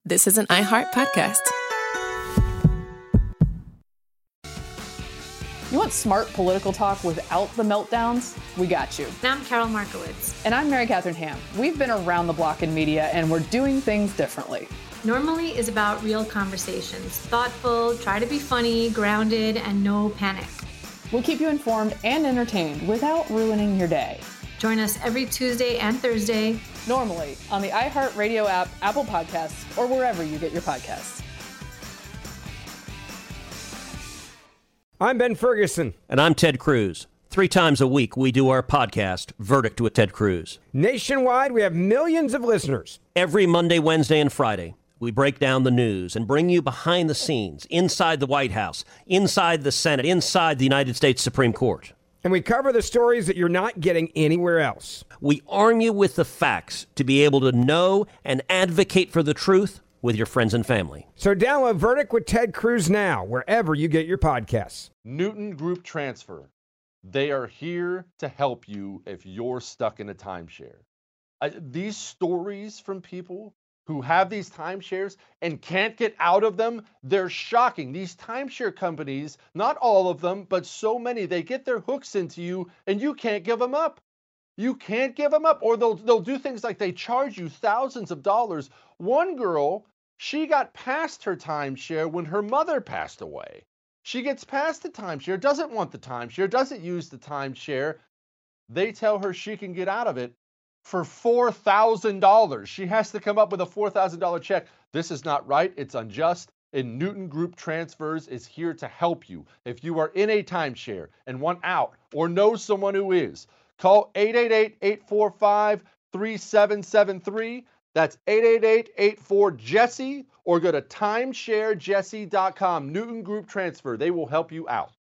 This is an iHeart podcast. You want smart political talk without the meltdowns? We got you. And I'm Carol Markowitz. And I'm Mary Catherine Ham. We've been around the block in media, and we're doing things differently. Normally is about real conversations. Thoughtful, try to be funny, grounded, and no panic. We'll keep you informed and entertained without ruining your day. Join us every Tuesday and Thursday. Normally on the iHeartRadio app, Apple Podcasts, or wherever you get your podcasts. I'm Ben Ferguson. And I'm Ted Cruz. 3 times a week, we do our podcast, Verdict with Ted Cruz. Nationwide, we have millions of listeners. Every Monday, Wednesday, and Friday, we break down the news and bring you behind the scenes, inside the White House, inside the Senate, inside the United States Supreme Court. And we cover the stories that you're not getting anywhere else. We arm you with the facts to be able to know and advocate for the truth with your friends and family. So download Verdict with Ted Cruz now, wherever you get your podcasts. Newton Group Transfer. They are here to help you if you're stuck in a timeshare. These stories from people who have these timeshares and can't get out of them, they're shocking. These timeshare companies, not all of them, but so many, they get their hooks into you and you can't give them up. You can't give them up. Or they'll do things like they charge you thousands of dollars. One girl, she got past her timeshare when her mother passed away. She gets past the timeshare, doesn't want the timeshare, doesn't use the timeshare. They tell her she can get out of it for $4,000. She has to come up with a $4,000 check. This is not right. It's unjust. And Newton Group Transfers is here to help you. If you are in a timeshare and want out or know someone who is, call 888-845-3773. That's 888-84-JESSE, or go to timesharejesse.com. Newton Group Transfer. They will help you out.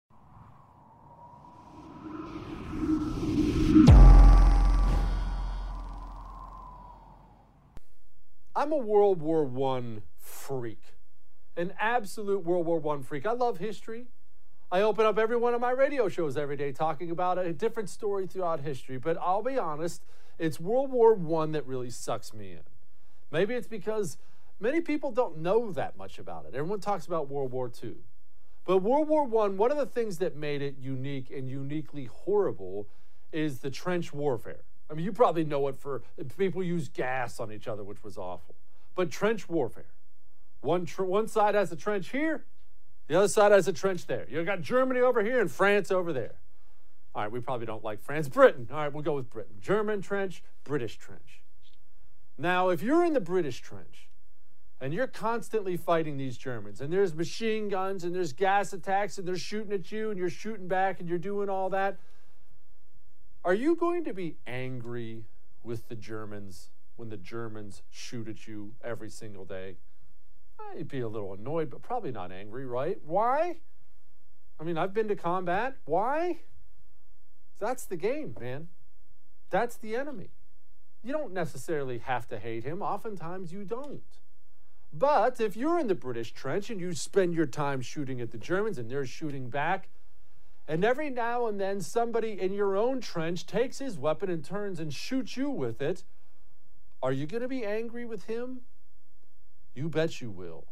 I'm a World War I freak, an absolute World War I freak. I love history. I open up every one of my radio shows every day talking about a different story throughout history. But I'll be honest, it's World War I that really sucks me in. Maybe it's because many people don't know that much about it. Everyone talks about World War II. But World War I, one of the things that made it unique and uniquely horrible is the trench warfare. I mean, you probably know it for people use gas on each other, which was awful. But trench warfare. One side has a trench here, the other side has a trench there. You've got Germany over here and France over there. All right, we probably don't like France. Britain. All right, we'll go with Britain. German trench, British trench. Now, if you're in the British trench and you're constantly fighting these Germans and there's machine guns and there's gas attacks and they're shooting at you and you're shooting back and you're doing all that, are you going to be angry with the Germans when the Germans shoot at you every single day? You'd be a little annoyed, but probably not angry, right? Why? I mean, I've been to combat. Why? That's the game, man. That's the enemy. You don't necessarily have to hate him. Oftentimes you don't. But if you're in the British trench and you spend your time shooting at the Germans and they're shooting back, and every now and then somebody in your own trench takes his weapon and turns and shoots you with it, are you going to be angry with him? You bet you will.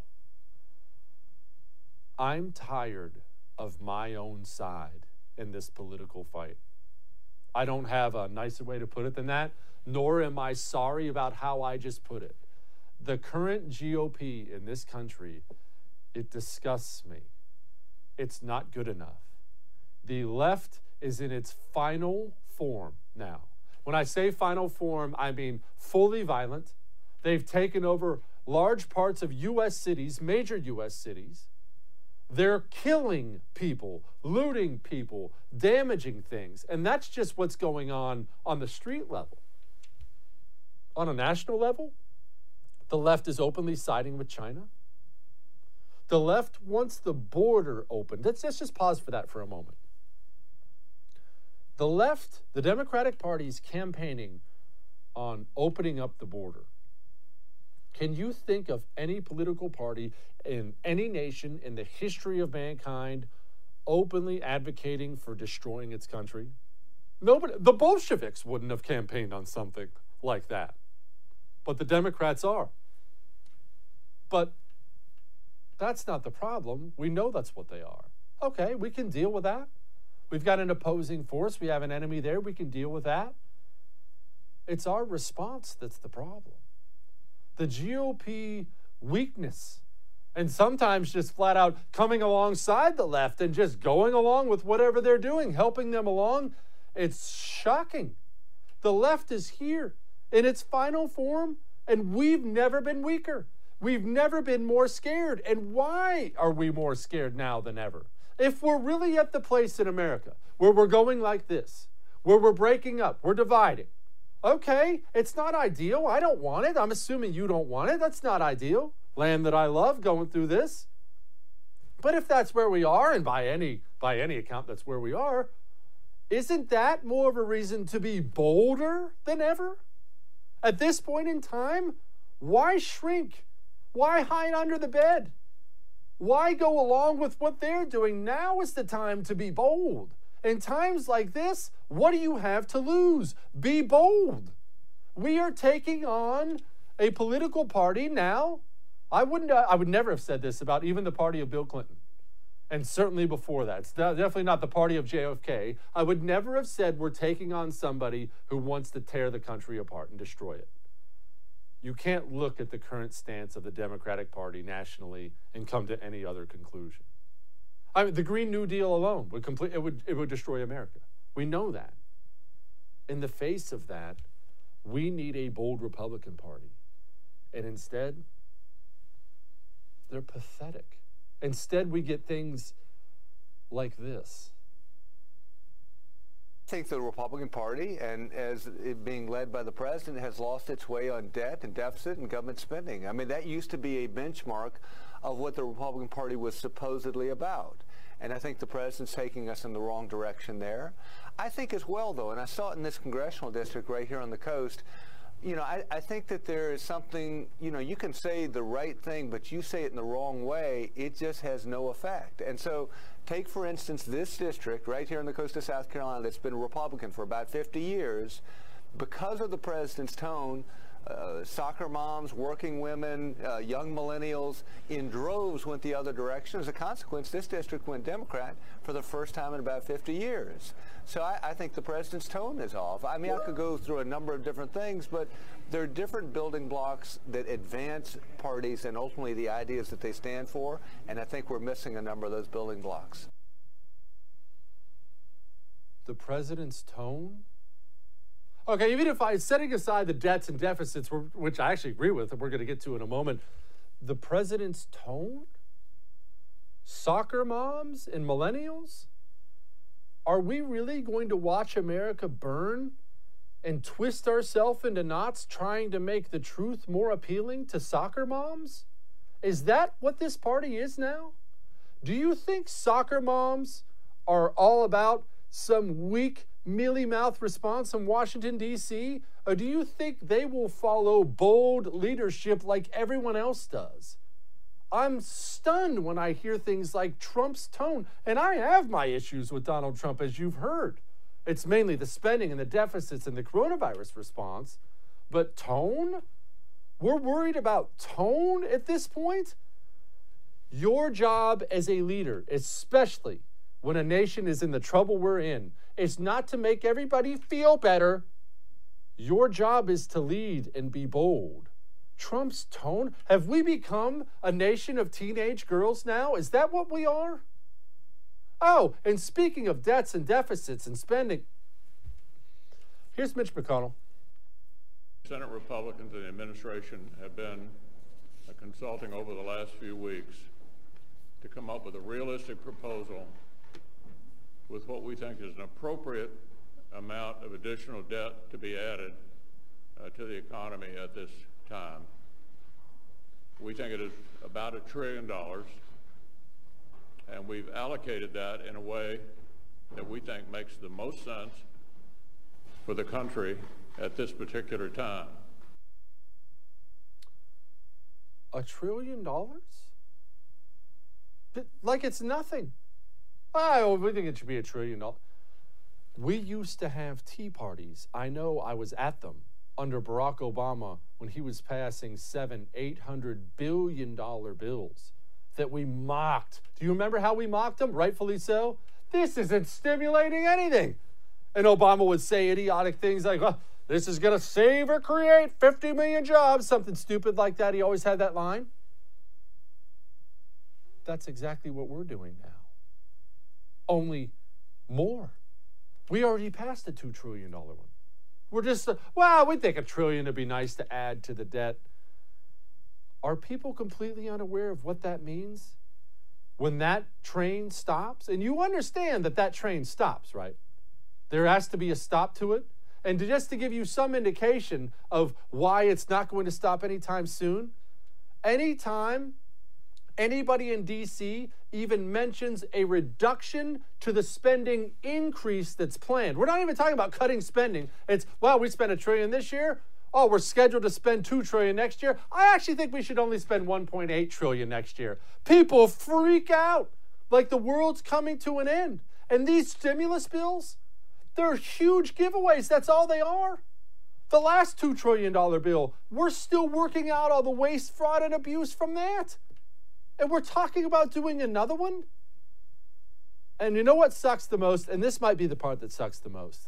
I'm tired of my own side in this political fight. I don't have a nicer way to put it than that, nor am I sorry about how I just put it. The current GOP in this country, it disgusts me. It's not good enough. The left is in its final form now. When I say final form, I mean fully violent. They've taken over large parts of U.S. cities, major U.S. cities. They're killing people, looting people, damaging things. And that's just what's going on the street level. On a national level, the left is openly siding with China. The left wants the border open. Let's just pause for that for a moment. The left, the Democratic Party, is campaigning on opening up the border. Can you think of any political party in any nation in the history of mankind openly advocating for destroying its country? Nobody. The Bolsheviks wouldn't have campaigned on something like that. But the Democrats are. But that's not the problem. We know that's what they are. Okay, we can deal with that. We've got an opposing force. We have an enemy there. We can deal with that. It's our response that's the problem. The GOP weakness, and sometimes just flat out coming alongside the left and just going along with whatever they're doing, helping them along. It's shocking. The left is here in its final form, and we've never been weaker. We've never been more scared. And why are we more scared now than ever? If we're really at the place in America where we're going like this, where we're breaking up, we're dividing, okay, it's not ideal. I don't want it. I'm assuming you don't want it. That's not ideal. Land that I love going through this. But if that's where we are, and by any account that's where we are, isn't that more of a reason to be bolder than ever? At this point in time, why shrink? Why hide under the bed? Why go along with what they're doing? Now is the time to be bold. In times like this, what do you have to lose? Be bold. We are taking on a political party now. I would never have said this about even the party of Bill Clinton. And certainly before that. It's definitely not the party of JFK. I would never have said we're taking on somebody who wants to tear the country apart and destroy it. You can't look at the current stance of the Democratic Party nationally and come to any other conclusion. I mean, the Green New Deal alone would destroy America. We know that. In the face of that, we need a bold Republican Party. And instead, they're pathetic. Instead, we get things like this. I think the Republican Party, and as it being led by the president, has lost its way on debt and deficit and government spending. I mean, that used to be a benchmark of what the Republican Party was supposedly about. And I think the president's taking us in the wrong direction there. I think as well, though, and I saw it in this congressional district right here on the coast, you know, I think that there is something, you know, you can say the right thing, but you say it in the wrong way, it just has no effect. And so take, for instance, this district right here on the coast of South Carolina that's been Republican for about 50 years. Because of the president's tone, soccer moms, working women, young millennials in droves went the other direction. As a consequence, this district went Democrat for the first time in about 50 years. So I think the president's tone is off. I mean, I could go through a number of different things, but there are different building blocks that advance parties and ultimately the ideas that they stand for, and I think we're missing a number of those building blocks. The president's tone? Okay, even if setting aside the debts and deficits, which I actually agree with, and we're going to get to in a moment, the president's tone? Soccer moms and millennials? Are we really going to watch America burn and twist ourselves into knots trying to make the truth more appealing to soccer moms? Is that what this party is now? Do you think soccer moms are all about some weak, mealy-mouthed response from Washington, D.C.? Or do you think they will follow bold leadership like everyone else does? I'm stunned when I hear things like Trump's tone. And I have my issues with Donald Trump, as you've heard. It's mainly the spending and the deficits and the coronavirus response. But tone? We're worried about tone at this point? Your job as a leader, especially when a nation is in the trouble we're in, is not to make everybody feel better. Your job is to lead and be bold. Trump's tone? Have we become a nation of teenage girls now? Is that what we are? Oh, and speaking of debts and deficits and spending, here's Mitch McConnell. Senate Republicans and the administration have been consulting over the last few weeks to come up with a realistic proposal with what we think is an appropriate amount of additional debt to be added to the economy at this time. We think it is about $1 trillion, and we've allocated that in a way that we think makes the most sense for the country at this particular time. $1 trillion? Like it's nothing. Oh, we think it should be $1 trillion. We used to have tea parties. I know, I was at them under Barack Obama when he was passing $800 billion bills that we mocked. Do you remember how we mocked them? Rightfully so. This isn't stimulating anything. And Obama would say idiotic things like, oh, this is going to save or create 50 million jobs, something stupid like that. He always had that line. That's exactly what we're doing now. Only more. We already passed the $2 trillion one. We're just, we think $1 trillion would be nice to add to the debt. Are people completely unaware of what that means? When that train stops, and you understand that train stops, right? There has to be a stop to it. And just to give you some indication of why it's not going to stop anytime soon, anytime anybody in D.C. even mentions a reduction to the spending increase that's planned. We're not even talking about cutting spending. It's, we spent $1 trillion this year. Oh, we're scheduled to spend $2 trillion next year. I actually think we should only spend $1.8 trillion next year. People freak out like the world's coming to an end. And these stimulus bills, they're huge giveaways. That's all they are. The last $2 trillion bill, we're still working out all the waste, fraud, and abuse from that. And we're talking about doing another one? And you know what sucks the most? And this might be the part that sucks the most.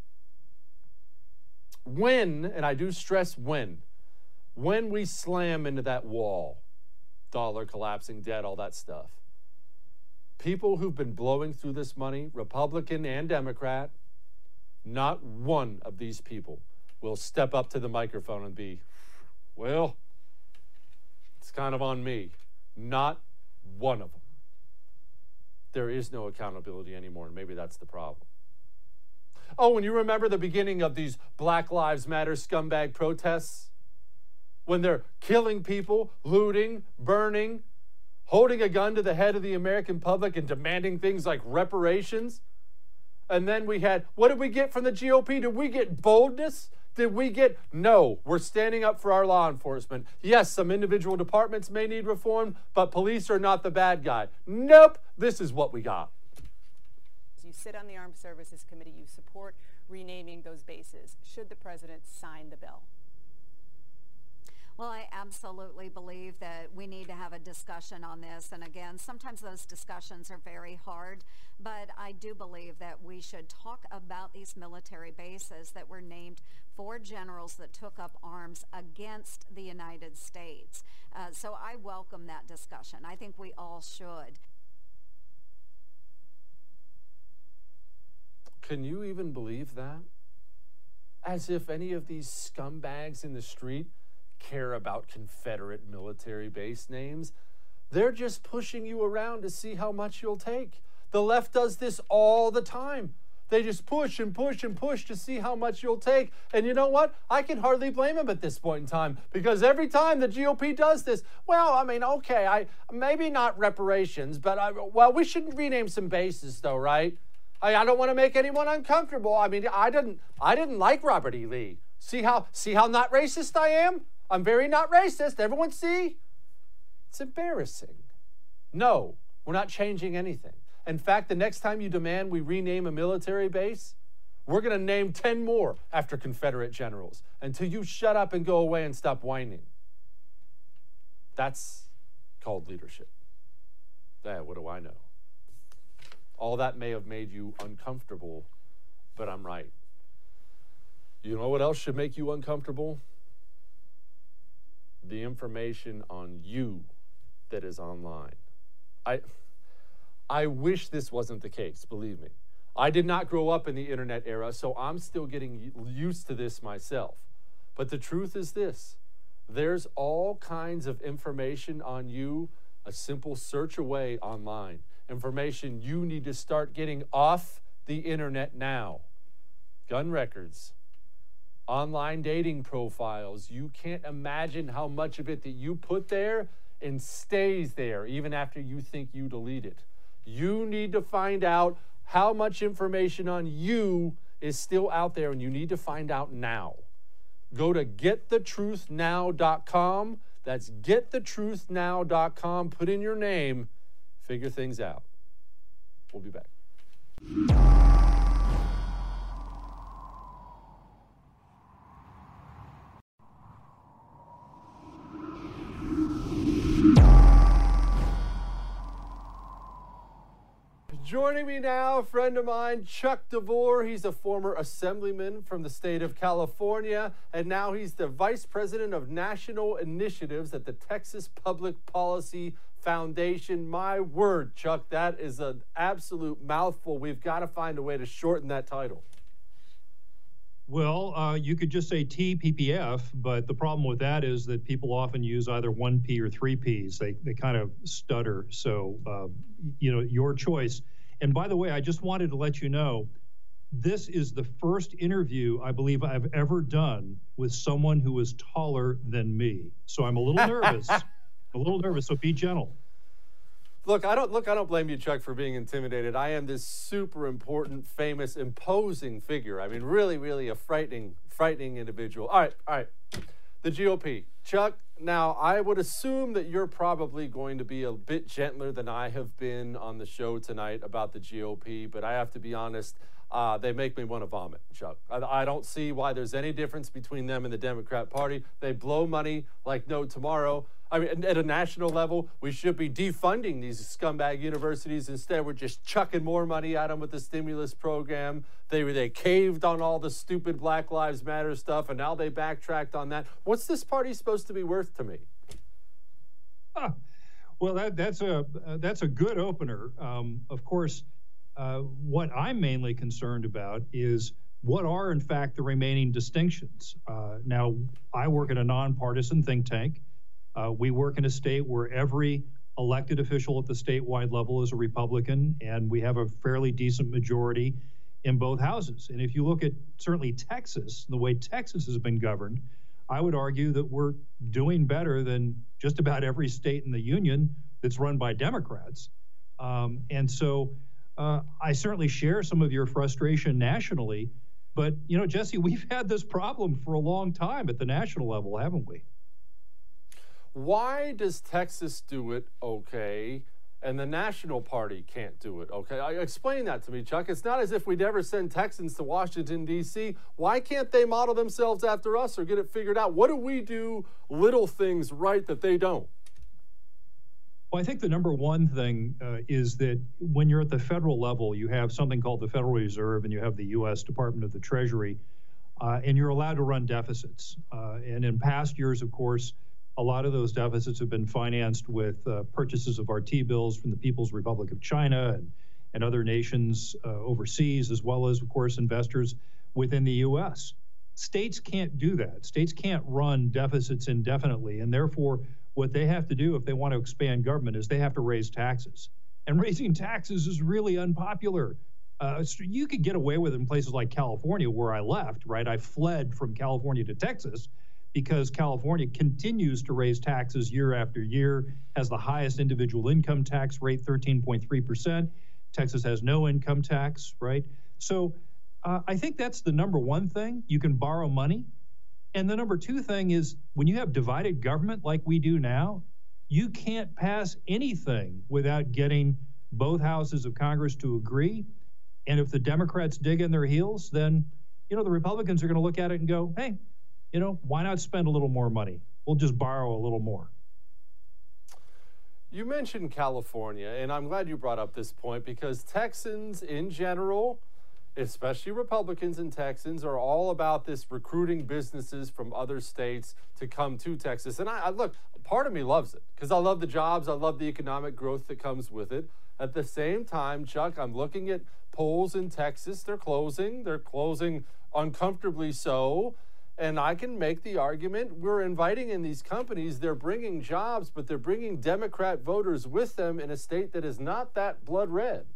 When, and I do stress when we slam into that wall, dollar collapsing, debt, all that stuff, people who've been blowing through this money, Republican and Democrat, not one of these people will step up to the microphone and be, well, it's kind of on me. Not one of them. There is no accountability anymore, and maybe that's the problem. Oh, and you remember the beginning of these Black Lives Matter scumbag protests? When they're killing people, looting, burning, holding a gun to the head of the American public and demanding things like reparations? And then we had, what did we get from the GOP? Did we get boldness? Did we get, no, we're standing up for our law enforcement. Yes, some individual departments may need reform, but police are not the bad guy. Nope, this is what we got. You sit on the Armed Services Committee, you support renaming those bases. Should the president sign the bill? Well, I absolutely believe that we need to have a discussion on this. And again, sometimes those discussions are very hard, but I do believe that we should talk about these military bases that were named for generals that took up arms against the United States. So I welcome that discussion. I think we all should. Can you even believe that? As if any of these scumbags in the street care about Confederate military base names. They're just pushing you around to see how much you'll take. The left does this all the time. They just push and push and push to see how much you'll take. And you know what? I can hardly blame them at this point in time, because every time the GOP does this, okay, maybe not reparations, but we should rename some bases though, right? I don't want to make anyone uncomfortable. I mean, I didn't like Robert E. Lee. See how not racist I am? I'm very not racist. Everyone see? It's embarrassing. No, we're not changing anything. In fact, the next time you demand we rename a military base, we're going to name 10 more after Confederate generals until you shut up and go away and stop whining. That's called leadership. What do I know? All that may have made you uncomfortable, but I'm right. You know what else should make you uncomfortable? The information on you that is online. I wish this wasn't the case, believe me. I did not grow up in the internet era, so I'm still getting used to this myself. But the truth is this: there's all kinds of information on you, a simple search away online. Information you need to start getting off the internet now. Gun records, online dating profiles. You can't imagine how much of it that you put there and stays there even after you think you delete it. You need to find out how much information on you is still out there, and you need to find out now. Go to getthetruthnow.com. That's getthetruthnow.com. Put in your name. Figure things out. We'll be back. Joining me now, a friend of mine, Chuck DeVore. He's a former assemblyman from the state of California, and now he's the Vice President of National Initiatives at the Texas Public Policy Foundation. My word, Chuck, that is an absolute mouthful. We've got to find a way to shorten that title. Well, you could just say TPPF, but the problem with that is that people often use either one P or three Ps. They kind of stutter. So, your choice. And by the way, I just wanted to let you know, this is the first interview I believe I've ever done with someone who is taller than me. So I'm a little nervous. So be gentle. Look, I don't blame you, Chuck, for being intimidated. I am this super important, famous, imposing figure. I mean, really, really a frightening individual. All right. The GOP. Chuck, now I would assume that you're probably going to be a bit gentler than I have been on the show tonight about the GOP, but I have to be honest, they make me want to vomit, Chuck. I don't see why there's any difference between them and the Democrat Party. They blow money like no tomorrow. I mean, at a national level, we should be defunding these scumbag universities. Instead, we're just chucking more money at them with the stimulus program. They caved on all the stupid Black Lives Matter stuff, and now they backtracked on that. What's this party supposed to be worth to me? Well, that's a good opener. Of course, what I'm mainly concerned about is what are, in fact, the remaining distinctions. Now, I work at a nonpartisan think tank. We work in a state where every elected official at the statewide level is a Republican, and we have a fairly decent majority in both houses. And if you look at certainly Texas, the way Texas has been governed, I would argue that we're doing better than just about every state in the union that's run by Democrats. And so I certainly share some of your frustration nationally. But, Jesse, we've had this problem for a long time at the national level, haven't we? Why does Texas do it okay and the national party can't do it okay? Explain that to me, Chuck. It's not as if we'd ever send Texans to Washington, D.C. Why can't they model themselves after us or get it figured out? What do we do little things right that they don't? Well, I think the number one thing is that when you're at the federal level, you have something called the Federal Reserve and you have the U.S. Department of the Treasury, and you're allowed to run deficits. And in past years, of course, a lot of those deficits have been financed with purchases of RT bills from the People's Republic of China and other nations overseas, as well as, of course, investors within the U.S. States can't do that. States can't run deficits indefinitely, and therefore what they have to do if they want to expand government is they have to raise taxes. And raising taxes is really unpopular. So you could get away with it in places like California, where I left, right? I fled from California to Texas, because California continues to raise taxes year after year, has the highest individual income tax rate, 13.3%. Texas has no income tax, right? So I think that's the number one thing. You can borrow money. And the number two thing is when you have divided government like we do now, you can't pass anything without getting both houses of Congress to agree. And if the Democrats dig in their heels, then, the Republicans are going to look at it and go, hey, why not spend a little more money? We'll just borrow a little more. You mentioned California, and I'm glad you brought up this point because Texans in general, especially Republicans and Texans, are all about this recruiting businesses from other states to come to Texas. And I look, part of me loves it because I love the jobs. I love the economic growth that comes with it. At the same time, Chuck, I'm looking at polls in Texas. They're closing uncomfortably so. And I can make the argument we're inviting in these companies. They're bringing jobs, but they're bringing Democrat voters with them in a state that is not that blood red.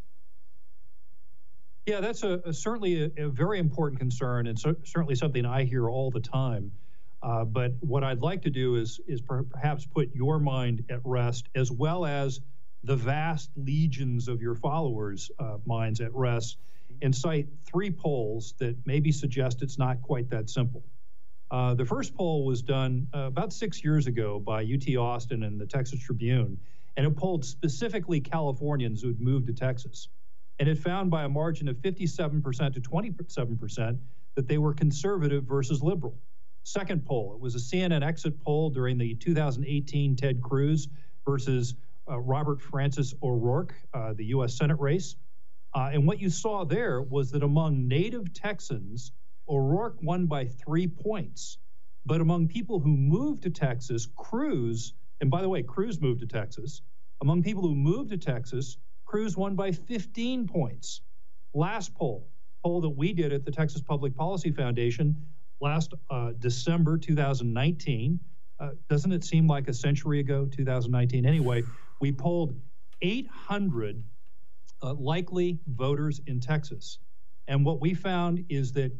Yeah, that's certainly a very important concern and certainly something I hear all the time. But what I'd like to do is perhaps put your mind at rest, as well as the vast legions of your followers' minds at rest, and cite three polls that maybe suggest it's not quite that simple. The first poll was done about 6 years ago by UT Austin and the Texas Tribune, and it polled specifically Californians who had moved to Texas. And it found by a margin of 57% to 27% that they were conservative versus liberal. Second poll, it was a CNN exit poll during the 2018 Ted Cruz versus Robert Francis O'Rourke, the U.S. Senate race. And what you saw there was that among native Texans, O'Rourke won by 3 points. But among people who moved to Texas, Cruz, and by the way, Cruz moved to Texas. Among people who moved to Texas, Cruz won by 15 points. Last poll that we did at the Texas Public Policy Foundation last December 2019, doesn't it seem like a century ago, 2019? Anyway, we polled 800 likely voters in Texas. And what we found is that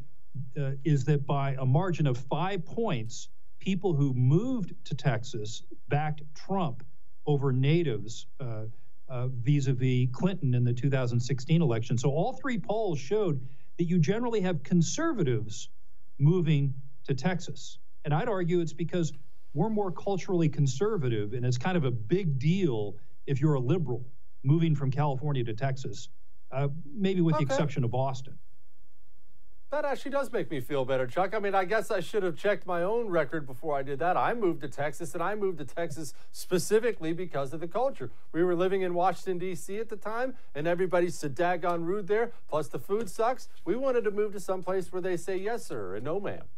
by a margin of 5 points, people who moved to Texas backed Trump over natives vis-a-vis Clinton in the 2016 election. So all 3 polls showed that you generally have conservatives moving to Texas. And I'd argue it's because we're more culturally conservative, and it's kind of a big deal if you're a liberal moving from California to Texas, maybe with the exception of Boston. That actually does make me feel better, Chuck. I mean, I guess I should have checked my own record before I did that. I moved to Texas, and I moved to Texas specifically because of the culture. We were living in Washington, D.C. at the time, and everybody's so daggone rude there, plus the food sucks. We wanted to move to some place where they say yes, sir, and no, ma'am.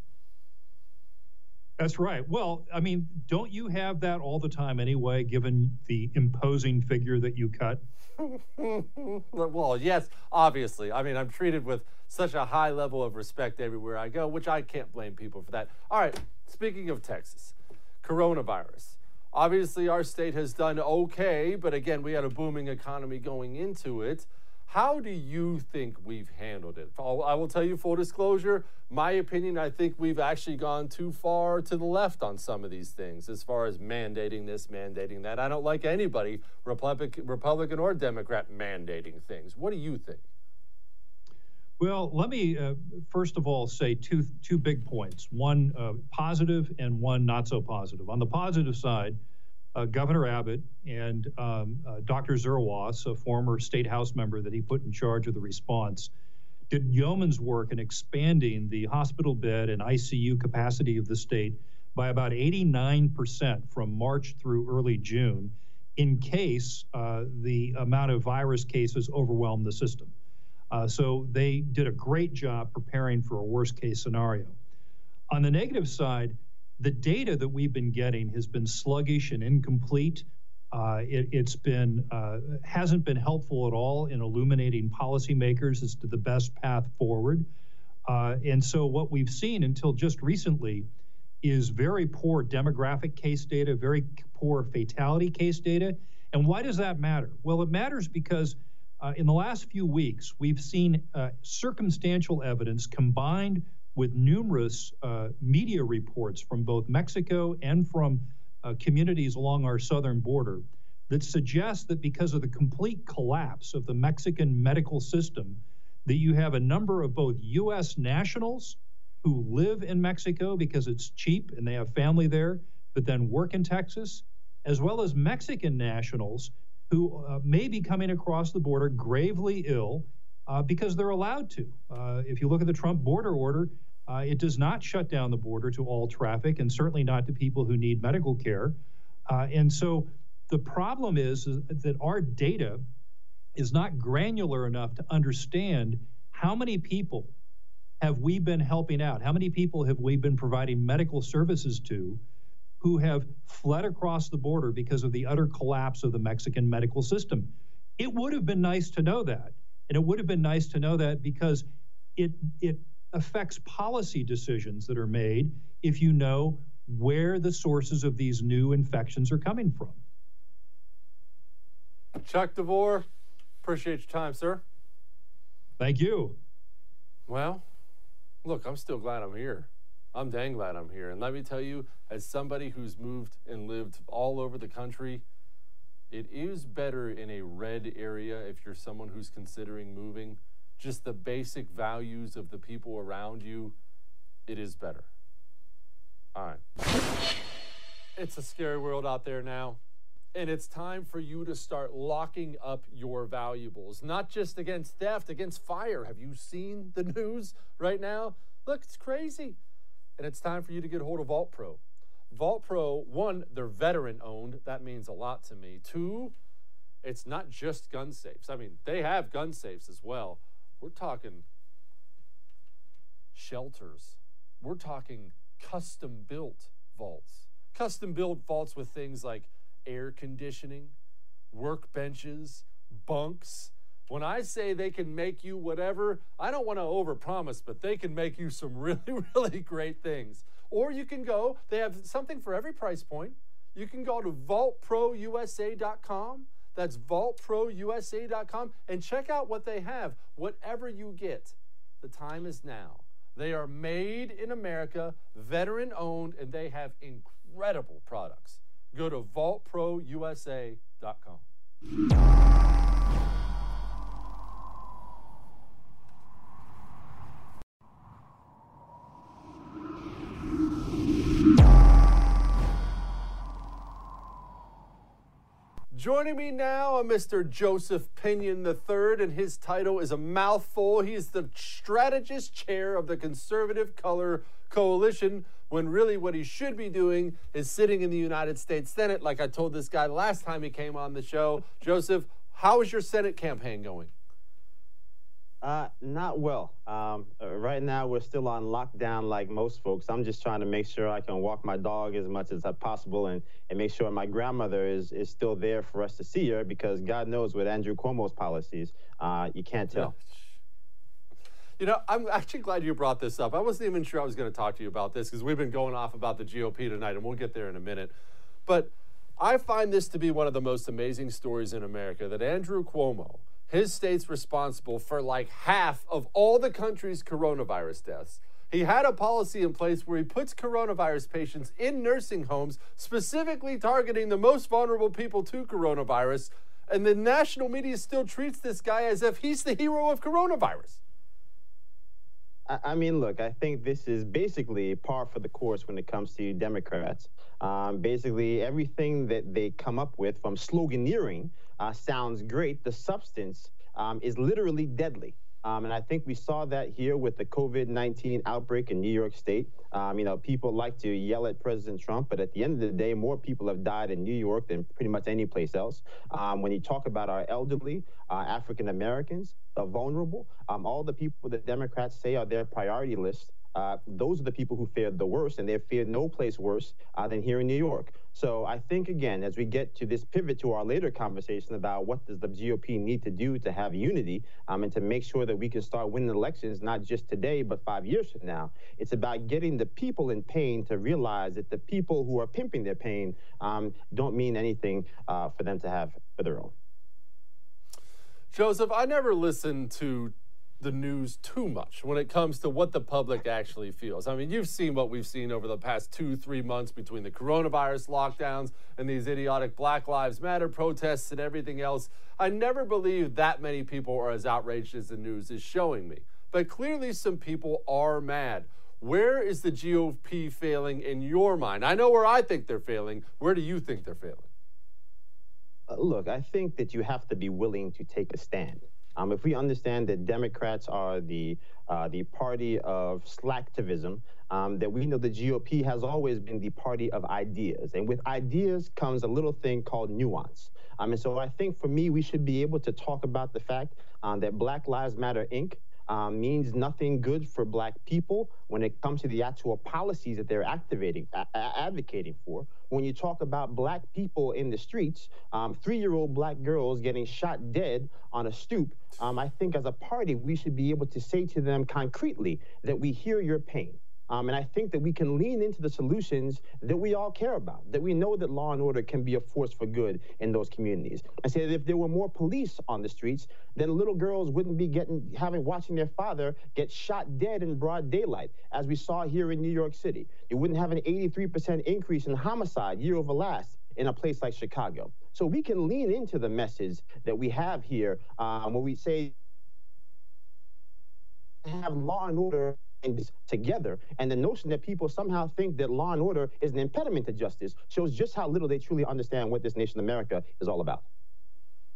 That's right. Well, I mean, don't you have that all the time anyway, given the imposing figure that you cut? Well, yes, obviously. I mean, I'm treated with such a high level of respect everywhere I go, which I can't blame people for that. All right, speaking of Texas, coronavirus. Obviously, our state has done okay, but again, we had a booming economy going into it. How do you think we've handled it? I will tell you, full disclosure, my opinion, I think we've actually gone too far to the left on some of these things as far as mandating this, mandating that. I don't like anybody, Republican or Democrat, mandating things. What do you think? Well, let me first of all say two big points, one positive and one not so positive. On the positive side, Governor Abbott and Dr. Zerwas, a former state house member that he put in charge of the response, did yeoman's work in expanding the hospital bed and ICU capacity of the state by about 89% from March through early June in case the amount of virus cases overwhelmed the system. So they did a great job preparing for a worst case scenario. On the negative side, the data that we've been getting has been sluggish and incomplete. It's been hasn't been helpful at all in illuminating policymakers as to the best path forward. And so what we've seen until just recently is very poor demographic case data, very poor fatality case data. And why does that matter? Well, it matters because in the last few weeks, we've seen circumstantial evidence combined with numerous media reports from both Mexico and from communities along our southern border that suggest that because of the complete collapse of the Mexican medical system, that you have a number of both U.S. nationals who live in Mexico because it's cheap and they have family there, but then work in Texas, as well as Mexican nationals who may be coming across the border gravely ill because they're allowed to. If you look at the Trump border order, it does not shut down the border to all traffic and certainly not to people who need medical care. And so the problem is that our data is not granular enough to understand how many people have we been helping out? How many people have we been providing medical services to who have fled across the border because of the utter collapse of the Mexican medical system? It would have been nice to know that. And it would have been nice to know that because it affects policy decisions that are made if you know where the sources of these new infections are coming from. Chuck DeVore, appreciate your time, sir. Thank you. Well, look, I'm still glad I'm here. I'm dang glad I'm here. And let me tell you, as somebody who's moved and lived all over the country, it is better in a red area if you're someone who's considering moving. Just the basic values of the people around you, it is better. All right. It's a scary world out there now. And it's time for you to start locking up your valuables, not just against theft, against fire. Have you seen the news right now? Look, it's crazy. And it's time for you to get a hold of Vault Pro. Vault Pro, one, they're veteran owned. That means a lot to me. Two, it's not just gun safes. I mean, they have gun safes as well. We're talking shelters. We're talking custom-built vaults. Custom-built vaults with things like air conditioning, workbenches, bunks. When I say they can make you whatever, I don't want to overpromise, but they can make you some really, really great things. Or you can go, they have something for every price point. You can go to vaultprousa.com. That's vaultprousa.com and check out what they have. Whatever you get, the time is now. They are made in America, veteran owned, and they have incredible products. Go to vaultprousa.com. Joining me now are Mr. Joseph Pinion III, and his title is a mouthful. He is the strategist chair of the Conservative Color Coalition, when really what he should be doing is sitting in the United States Senate, like I told this guy last time he came on the show. Joseph, how is your Senate campaign going? Not well. Right now, we're still on lockdown like most folks. I'm just trying to make sure I can walk my dog as much as possible and make sure my grandmother is still there for us to see her, because God knows with Andrew Cuomo's policies, you can't tell. You know, I'm actually glad you brought this up. I wasn't even sure I was going to talk to you about this because we've been going off about the GOP tonight, and we'll get there in a minute. But I find this to be one of the most amazing stories in America, that Andrew Cuomo, his state's responsible for like half of all the country's coronavirus deaths. He had a policy in place where he puts coronavirus patients in nursing homes, specifically targeting the most vulnerable people to coronavirus. And the national media still treats this guy as if he's the hero of coronavirus. I mean, look, I think this is basically par for the course when it comes to Democrats. Basically, everything that they come up with from sloganeering sounds great. The substance is literally deadly. And I think we saw that here with the COVID-19 outbreak in New York State. You know, people like to yell at President Trump, but at the end of the day, more people have died in New York than pretty much any place else. When you talk about our elderly, African Americans, the vulnerable, all the people that Democrats say are their priority list, those are the people who fared the worst, and they've feared no place worse than here in New York. So I think, again, as we get to this pivot to our later conversation about what does the GOP need to do to have unity and to make sure that we can start winning elections, not just today, but 5 years from now, it's about getting the people in pain to realize that the people who are pimping their pain don't mean anything for them to have for their own. Joseph, I never listen to the news too much when it comes to what the public actually feels. I mean, you've seen what we've seen over the past 2-3 months between the coronavirus lockdowns and these idiotic Black Lives Matter protests and everything else. I never believed that many people are as outraged as the news is showing me. But clearly some people are mad. Where is the GOP failing in your mind? I know where I think they're failing. Where do you think they're failing? Look, I think that you have to be willing to take a stand. If we understand that Democrats are the party of slacktivism, that we know the GOP has always been the party of ideas. And with ideas comes a little thing called nuance. And so I think for me, we should be able to talk about the fact that Black Lives Matter, Inc. Means nothing good for Black people when it comes to the actual policies that they're advocating for. When you talk about Black people in the streets, 3-year-old Black girls getting shot dead on a stoop, I think as a party, we should be able to say to them concretely that we hear your pain. And I think that we can lean into the solutions that we all care about, that we know that law and order can be a force for good in those communities. I say that if there were more police on the streets, then little girls wouldn't be watching their father get shot dead in broad daylight, as we saw here in New York City. You wouldn't have an 83% increase in homicide year over last in a place like Chicago. So we can lean into the message that we have here when we say have law and order together, and the notion that people somehow think that law and order is an impediment to justice shows just how little they truly understand what this nation America is all about.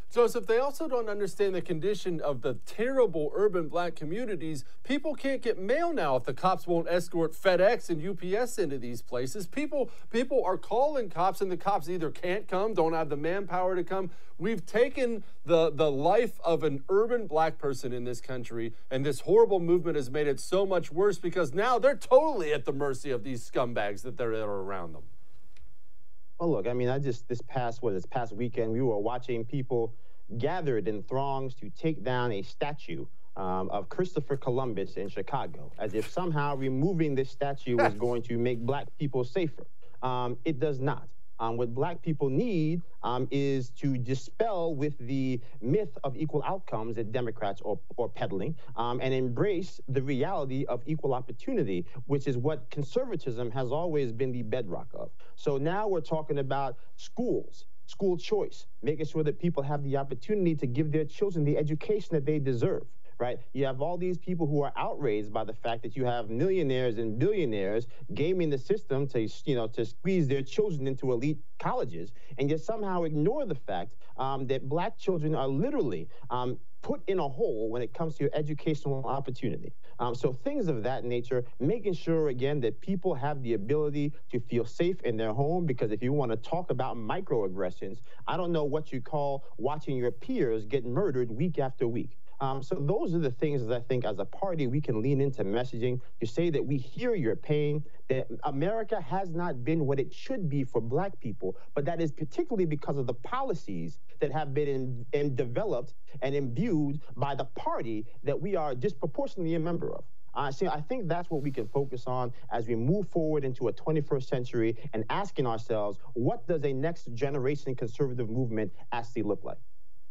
Joseph, they also don't understand the condition of the terrible urban black communities. People can't get mail now if the cops won't escort FedEx and UPS into these places. People are calling cops, and the cops either can't come, don't have the manpower to come. We've taken the life of an urban black person in this country, and this horrible movement has made it so much worse because now they're totally at the mercy of these scumbags that are around them. Well, look, I mean, this past weekend, we were watching people gathered in throngs to take down a statue of Christopher Columbus in Chicago, as if somehow removing this statue was going to make black people safer. It does not. What black people need is to dispel with the myth of equal outcomes that Democrats are peddling and embrace the reality of equal opportunity, which is what conservatism has always been the bedrock of. So now we're talking about schools, school choice, making sure that people have the opportunity to give their children the education that they deserve. Right? You have all these people who are outraged by the fact that you have millionaires and billionaires gaming the system to squeeze their children into elite colleges, and yet somehow ignore the fact that black children are literally put in a hole when it comes to educational opportunity. So things of that nature, making sure, again, that people have the ability to feel safe in their home, because if you want to talk about microaggressions, I don't know what you call watching your peers get murdered week after week. So those are the things that I think as a party we can lean into messaging to say that we hear your pain, that America has not been what it should be for black people, but that is particularly because of the policies that have been developed and imbued by the party that we are disproportionately a member of. So I think that's what we can focus on as we move forward into a 21st century and asking ourselves, what does a next generation conservative movement actually look like?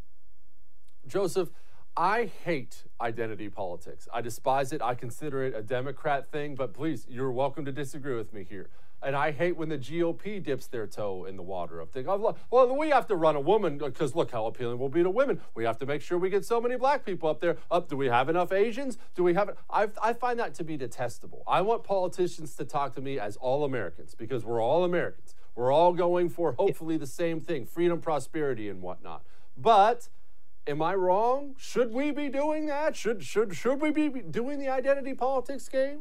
Joseph, I hate identity politics. I despise it. I consider it a Democrat thing, but please, you're welcome to disagree with me here. And I hate when the GOP dips their toe in the water of things. Well, we have to run a woman because look how appealing we'll be to women. We have to make sure we get so many black people up there. Do we have enough Asians? Do we have it? I find that to be detestable. I want politicians to talk to me as all Americans, because we're all Americans. We're all going for hopefully the same thing, freedom, prosperity, and whatnot. But am I wrong? Should we be doing that? Should we be doing the identity politics game?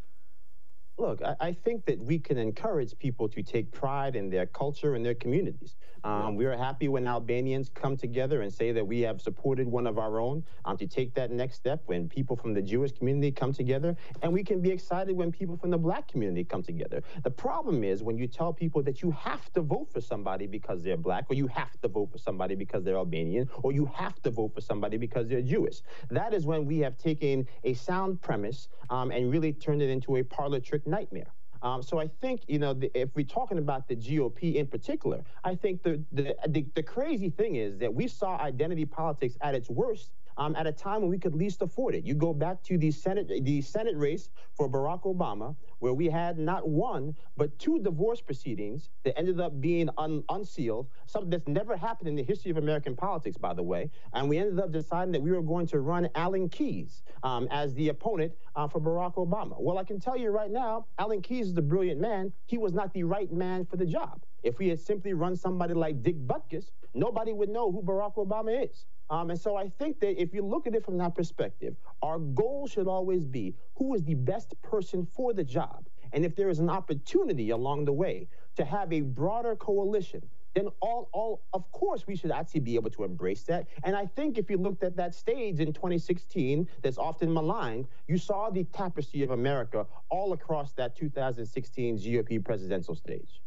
Look, I think that we can encourage people to take pride in their culture and their communities. We are happy when Albanians come together and say that we have supported one of our own, to take that next step when people from the Jewish community come together, and we can be excited when people from the black community come together. The problem is when you tell people that you have to vote for somebody because they're black, or you have to vote for somebody because they're Albanian, or you have to vote for somebody because they're Jewish. That is when we have taken a sound premise and really turned it into a parlor trick nightmare. So I think, if we're talking about the GOP in particular, I think the crazy thing is that we saw identity politics at its worst at a time when we could least afford it. You go back to the Senate race for Barack Obama, where we had not one, but two divorce proceedings that ended up being unsealed, something that's never happened in the history of American politics, by the way. And we ended up deciding that we were going to run Alan Keyes as the opponent for Barack Obama. Well, I can tell you right now, Alan Keyes is a brilliant man. He was not the right man for the job. If we had simply run somebody like Dick Butkus, nobody would know who Barack Obama is. And so I think that if you look at it from that perspective, our goal should always be who is the best person for the job. And if there is an opportunity along the way to have a broader coalition, then of course we should actually be able to embrace that. And I think if you looked at that stage in 2016 that's often maligned, you saw the tapestry of America all across that 2016 GOP presidential stage.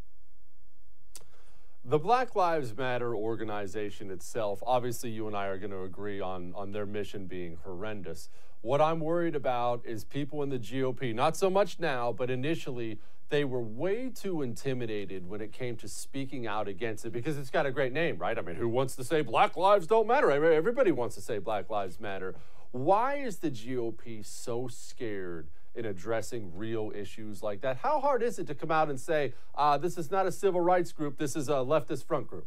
The Black Lives Matter organization itself, obviously you and I are going to agree on their mission being horrendous. What I'm worried about is people in the GOP, not so much now, but initially they were way too intimidated when it came to speaking out against it because it's got a great name, right? I mean, who wants to say Black Lives don't matter? I mean, everybody wants to say Black Lives Matter. Why is the GOP so scared in addressing real issues like that? How hard is it to come out and say, this is not a civil rights group, this is a leftist front group?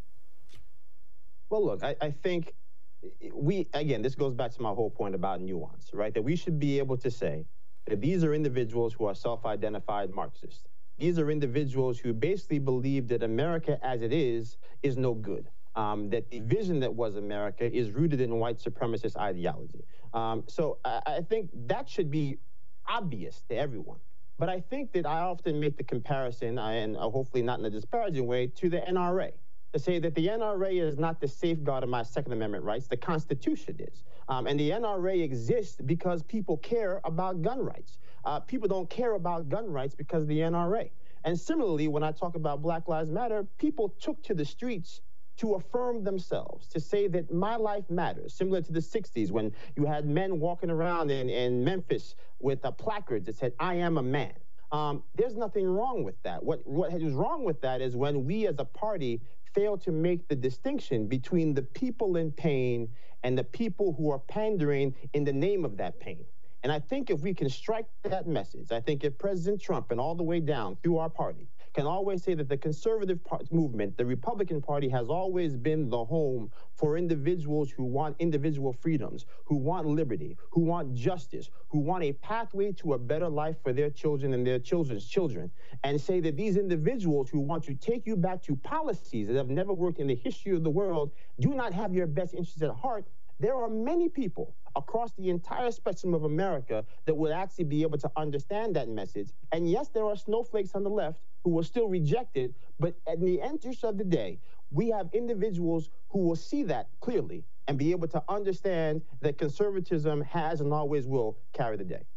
Well, look, I think this goes back to my whole point about nuance, right? That we should be able to say that these are individuals who are self-identified Marxists. These are individuals who basically believe that America as it is no good. that the vision that was America is rooted in white supremacist ideology. So I think that should be obvious to everyone. But I think that I often make the comparison, and hopefully not in a disparaging way, to the NRA. To say that the NRA is not the safeguard of my Second Amendment rights, the Constitution is. And the NRA exists because people care about gun rights. People don't care about gun rights because of the NRA. And similarly, when I talk about Black Lives Matter, people took to the streets to affirm themselves, to say that my life matters, similar to the 60s when you had men walking around in Memphis with placards that said, I am a man. There's nothing wrong with that. What is wrong with that is when we as a party fail to make the distinction between the people in pain and the people who are pandering in the name of that pain. And I think if we can strike that message, I think if President Trump and all the way down through our party can always say that the conservative movement, the Republican Party, has always been the home for individuals who want individual freedoms, who want liberty, who want justice, who want a pathway to a better life for their children and their children's children, and say that these individuals who want to take you back to policies that have never worked in the history of the world do not have your best interests at heart. There are many people across the entire spectrum of America that would actually be able to understand that message. And yes, there are snowflakes on the left who will still reject it, but at the interest of the day, we have individuals who will see that clearly and be able to understand that conservatism has and always will carry the day.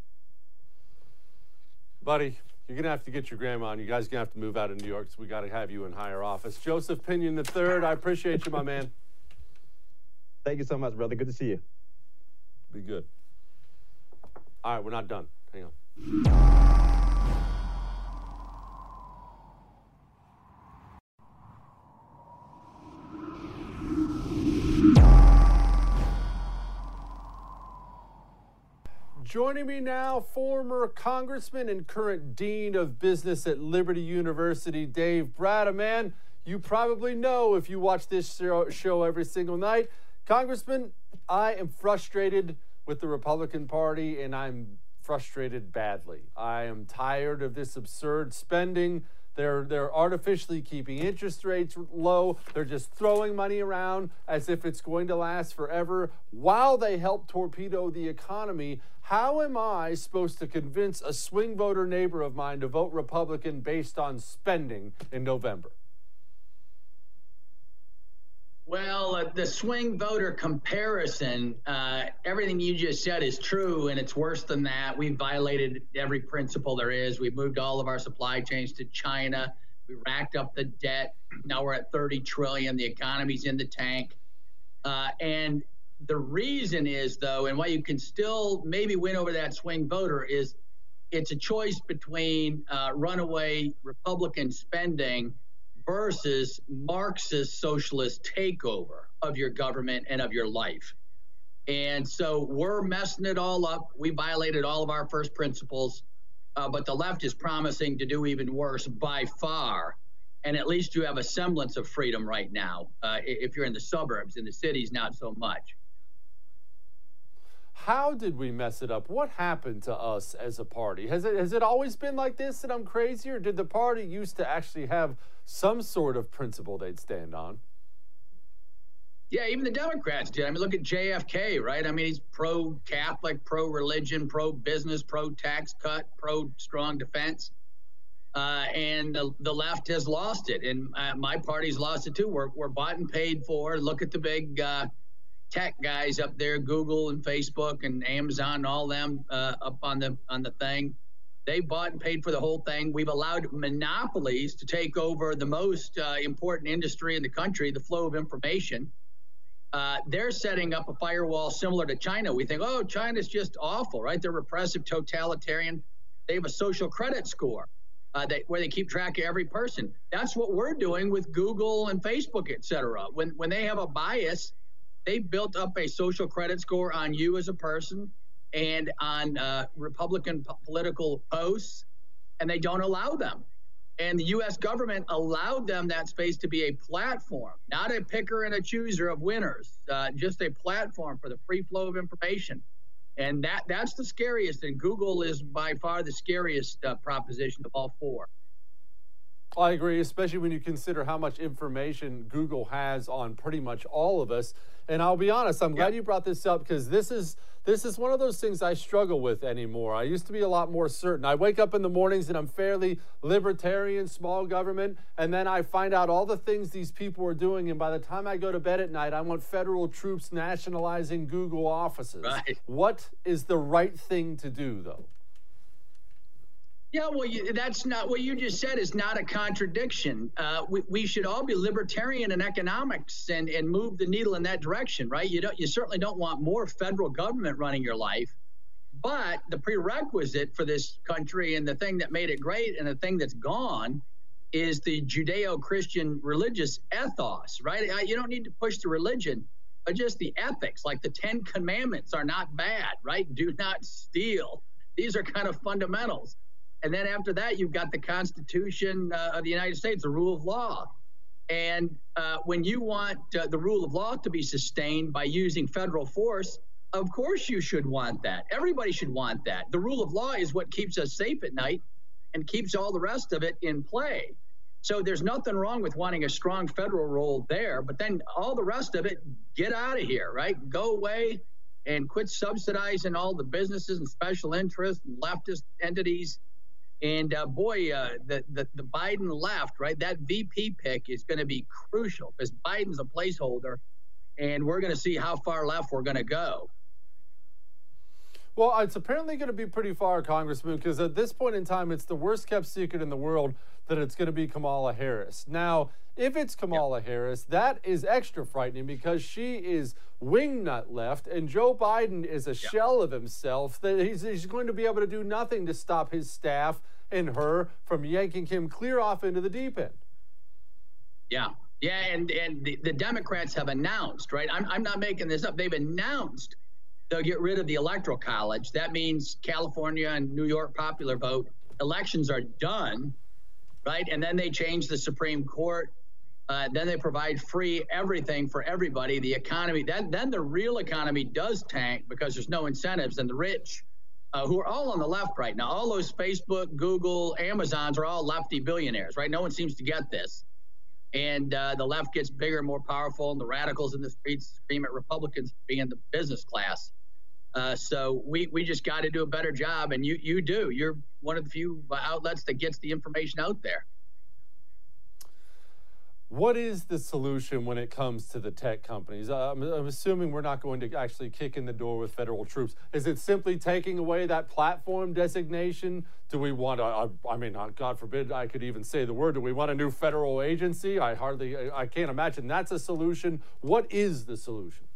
Buddy, you're going to have to get your grandma on. You guys are going to have to move out of New York, so we got to have you in higher office. Joseph Pinion III, I appreciate you, my man. Thank you so much, brother. Good to see you. Be good. All right, we're not done. Hang on. Joining me now, former congressman and current dean of business at Liberty University, Dave Bradda. Man, you probably know if you watch this show every single night. Congressman, I am frustrated with the Republican Party, and I'm frustrated badly. I am tired of this absurd spending. They're artificially keeping interest rates low. They're just throwing money around as if it's going to last forever while they help torpedo the economy. How am I supposed to convince a swing voter neighbor of mine to vote Republican based on spending in November? Well, the swing voter comparison, everything you just said is true, and it's worse than that. We've violated every principle there is. We've moved all of our supply chains to China. We racked up the debt. Now we're at $30 trillion. The economy's in the tank. And the reason is, though, and why you can still maybe win over that swing voter is it's a choice between runaway Republican spending versus Marxist socialist takeover of your government and of your life. And so we're messing it all up. We violated all of our first principles, but the left is promising to do even worse by far. And at least you have a semblance of freedom right now. If you're in the suburbs, in the cities, not so much. How did we mess it up? What happened to us as a party? Has it always been like this, that I'm crazy, or did the party used to actually have some sort of principle they'd stand on? Yeah, even the Democrats did. I mean, look at JFK, right? I mean, he's pro-Catholic, pro-religion, pro-business, pro-tax cut, pro-strong defense. And the left has lost it. And my party's lost it, too. We're bought and paid for. Look at the big tech guys up there, Google and Facebook and Amazon and all them up on the thing. They bought and paid for the whole thing. We've allowed monopolies to take over the most important industry in the country, the flow of information. They're setting up a firewall similar to China. We think, oh, China's just awful, right? They're repressive, totalitarian. They have a social credit score where they keep track of every person. That's what we're doing with Google and Facebook, et cetera. When they have a bias, they built up a social credit score on you as a person and on Republican political posts, and they don't allow them. And the U.S. government allowed them that space to be a platform, not a picker and a chooser of winners, just a platform for the free flow of information. And that's the scariest, and Google is by far the scariest proposition of all four. I agree, especially when you consider how much information Google has on pretty much all of us. And I'll be honest, I'm glad you brought this up, because this is one of those things I struggle with anymore. I used to be a lot more certain. I wake up in the mornings and I'm fairly libertarian, small government, and then I find out all the things these people are doing, and by the time I go to bed at night, I want federal troops nationalizing Google offices. Right. What is the right thing to do, though? Yeah, well, that's not what you just said is not a contradiction. We should all be libertarian in economics and move the needle in that direction, right? You certainly don't want more federal government running your life, but the prerequisite for this country and the thing that made it great and the thing that's gone is the Judeo-Christian religious ethos, right? You don't need to push the religion, but just the ethics, like the 10 Commandments are not bad, right? Do not steal. These are kind of fundamentals. And then after that, you've got the Constitution of the United States, the rule of law. And when you want the rule of law to be sustained by using federal force, of course you should want that. Everybody should want that. The rule of law is what keeps us safe at night and keeps all the rest of it in play. So there's nothing wrong with wanting a strong federal role there, but then all the rest of it, get out of here, right? Go away and quit subsidizing all the businesses and special interests and leftist entities. And the Biden left, right? That VP pick is going to be crucial because Biden's a placeholder, and we're going to see how far left we're going to go. Well, it's apparently going to be pretty far, Congressman, because at this point in time, it's the worst kept secret in the world that it's going to be Kamala Harris. Now, if it's Kamala Harris, that is extra frightening because she is wingnut left, and Joe Biden is a shell of himself. That he's going to be able to do nothing to stop his staff and her from yanking him clear off into the deep end. Yeah, and the Democrats have announced, right? I'm not making this up. They've announced they'll get rid of the Electoral College. That means California and New York popular vote elections are done, right? And then they change the Supreme Court. Then they provide free everything for everybody. The economy, then the real economy does tank because there's no incentives, and the rich, who are all on the left right now, all those Facebook, Google, Amazons are all lefty billionaires, right? No one seems to get this. And the left gets bigger and more powerful, and the radicals in the streets scream at Republicans being the business class. So we just got to do a better job, and you do. You're one of the few outlets that gets the information out there. What is the solution when it comes to the tech companies? I'm assuming we're not going to actually kick in the door with federal troops. Is it simply taking away that platform designation? Do we want God forbid I could even say the word, do we want a new federal agency? I can't imagine that's a solution. What is the solution?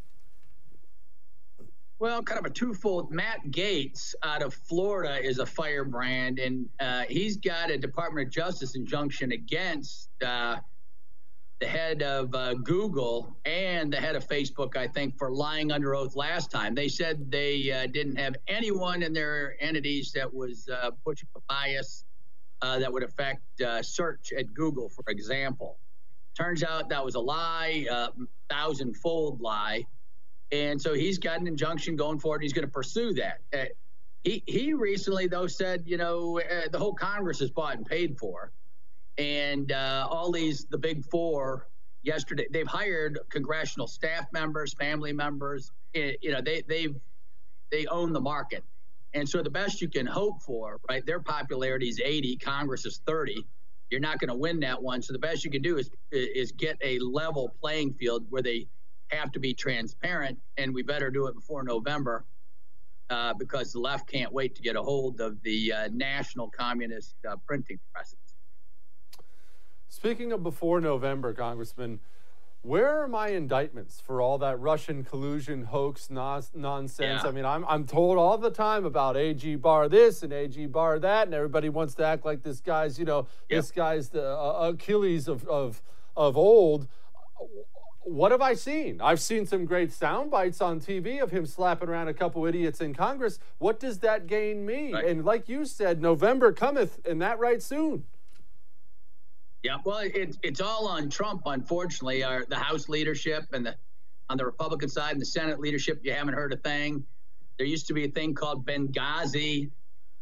Well, kind of a twofold. Matt Gaetz out of Florida is a firebrand, and he's got a Department of Justice injunction against the head of Google and the head of Facebook, I think, for lying under oath last time. They said they didn't have anyone in their entities that was pushing a bias that would affect search at Google, for example. Turns out that was a lie, 1,000-fold lie. And so he's got an injunction going forward. He's going to pursue that. He recently, though, said, the whole Congress is bought and paid for. And all the big four yesterday, they've hired congressional staff members, family members. They own the market. And so the best you can hope for, right, their popularity is 80, Congress is 30. You're not going to win that one. So the best you can do is get a level playing field where they have to be transparent, and we better do it before November because the left can't wait to get a hold of the national communist printing presses. Speaking of before November, Congressman, where are my indictments for all that Russian collusion hoax nonsense? Yeah. I mean, I'm told all the time about AG Barr this and AG Barr that, and everybody wants to act like this guy's, this guy's the Achilles of old. What have I seen? I've seen some great sound bites on TV of him slapping around a couple idiots in Congress. What does that gain me? Right. And like you said, November cometh, and that right soon. Yeah, well, it's all on Trump, unfortunately. The House leadership and on the Republican side and the Senate leadership, you haven't heard a thing. There used to be a thing called Benghazi,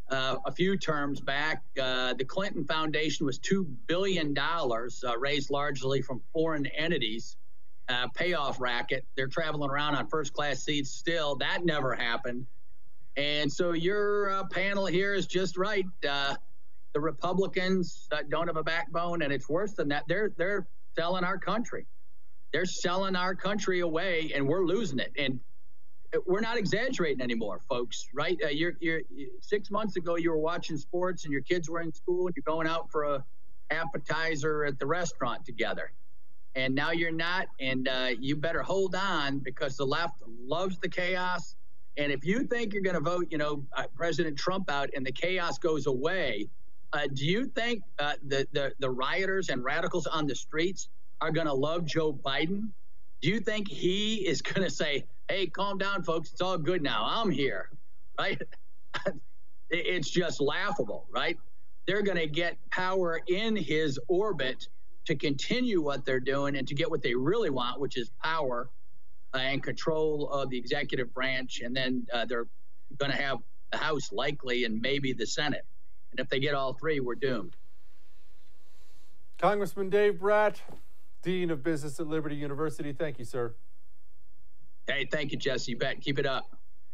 a few terms back. The Clinton Foundation was $2 billion raised largely from foreign entities, payoff racket. They're traveling around on first-class seats still. That never happened. And so your panel here is just right. The Republicans don't have a backbone, and it's worse than that. They're selling our country. They're selling our country away, and we're losing it. And we're not exaggerating anymore, folks, right? You're 6 months ago, you were watching sports and your kids were in school and you're going out for a appetizer at the restaurant together. And now you're not, and you better hold on because the left loves the chaos. And if you think you're going to vote, President Trump out and the chaos goes away, do you think the rioters and radicals on the streets are going to love Joe Biden? Do you think he is going to say, hey, calm down, folks, it's all good now, I'm here, right? It's just laughable, right? They're going to get power in his orbit to continue what they're doing and to get what they really want, which is power and control of the executive branch. And then they're going to have the House likely and maybe the Senate. And if they get all three, we're doomed. Congressman Dave Bratt, Dean of Business at Liberty University. Thank you, sir. Hey, thank you, Jesse. You bet. Keep it up.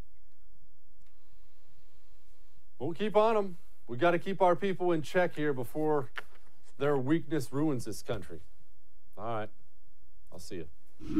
We'll keep on them. We got to keep our people in check here before their weakness ruins this country. All right. I'll see you.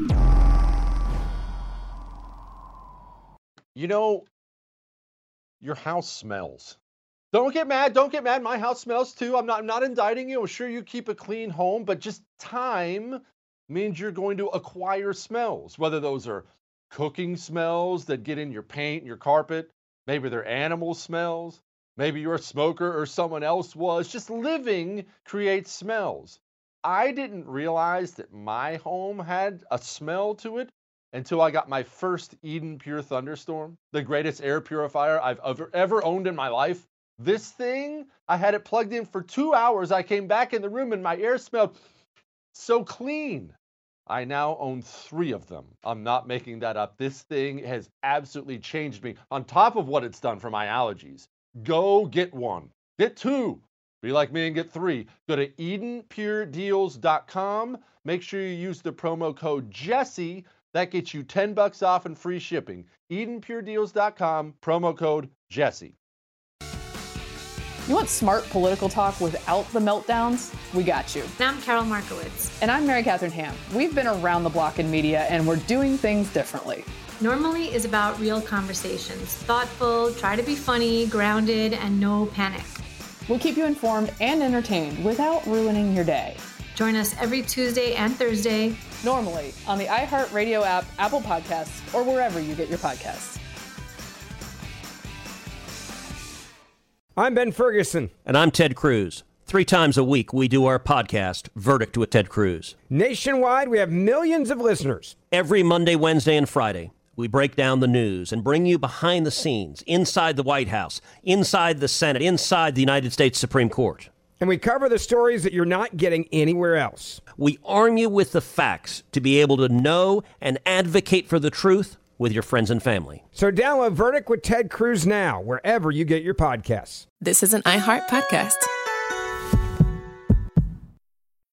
Your house smells. Don't get mad. Don't get mad. My house smells too. I'm not indicting you. I'm sure you keep a clean home, but just time means you're going to acquire smells, whether those are cooking smells that get in your paint and your carpet. Maybe they're animal smells. Maybe you're a smoker or someone else was. Just living creates smells. I didn't realize that my home had a smell to it until I got my first Eden Pure Thunderstorm, the greatest air purifier I've ever owned in my life. This thing, I had it plugged in for 2 hours. I came back in the room and my air smelled so clean. I now own 3 of them. I'm not making that up. This thing has absolutely changed me on top of what it's done for my allergies. Go get one. Get 2. Be like me and get 3. Go to EdenPureDeals.com. Make sure you use the promo code Jesse. That gets you $10 off and free shipping. EdenPureDeals.com, promo code Jesse. You want smart political talk without the meltdowns? We got you. And I'm Carol Markowitz. And I'm Mary Catherine Ham. We've been around the block in media, and we're doing things differently. Normally is about real conversations. Thoughtful, try to be funny, grounded, and no panic. We'll keep you informed and entertained without ruining your day. Join us every Tuesday and Thursday. Normally on the iHeartRadio app, Apple Podcasts, or wherever you get your podcasts. I'm Ben Ferguson. And I'm Ted Cruz. 3 times a week, we do our podcast, Verdict with Ted Cruz. Nationwide, we have millions of listeners. Every Monday, Wednesday, and Friday, we break down the news and bring you behind the scenes, inside the White House, inside the Senate, inside the United States Supreme Court. And we cover the stories that you're not getting anywhere else. We arm you with the facts to be able to know and advocate for the truth with your friends and family. So download Verdict with Ted Cruz now, wherever you get your podcasts. This is an iHeart podcast.